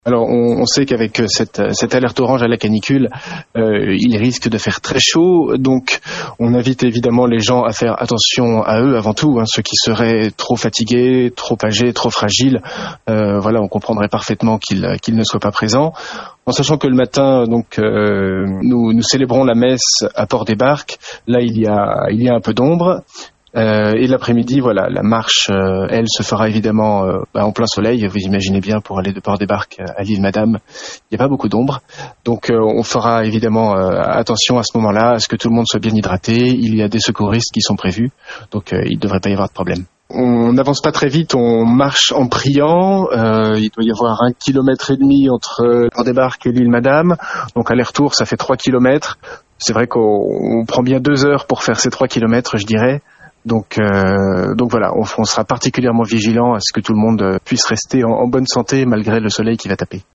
Alors on sait qu'avec cette alerte orange à la canicule, il risque de faire très chaud, donc on invite évidemment les gens à faire attention à eux avant tout, ceux qui seraient trop fatigués, trop âgés, trop fragiles. On comprendrait parfaitement qu'ils ne soient pas présents. En sachant que le matin, donc, nous célébrons la messe à Port-des-Barques. Là, il y a un peu d'ombre. Et l'après-midi, la marche, elle, se fera évidemment en plein soleil. Vous imaginez bien, pour aller de Port-des-Barques à l'île Madame, il n'y a pas beaucoup d'ombre. Donc on fera évidemment attention à ce moment-là, à ce que tout le monde soit bien hydraté. Il y a des secouristes qui sont prévus, donc il ne devrait pas y avoir de problème. On n'avance pas très vite, on marche en priant. Il doit y avoir 1,5 kilomètre entre Port-des-Barques et l'île Madame. Donc aller-retour, ça fait 3 kilomètres. C'est vrai qu'on prend bien 2 heures pour faire ces 3 kilomètres, je dirais. Donc voilà, on sera particulièrement vigilant à ce que tout le monde puisse rester en bonne santé malgré le soleil qui va taper.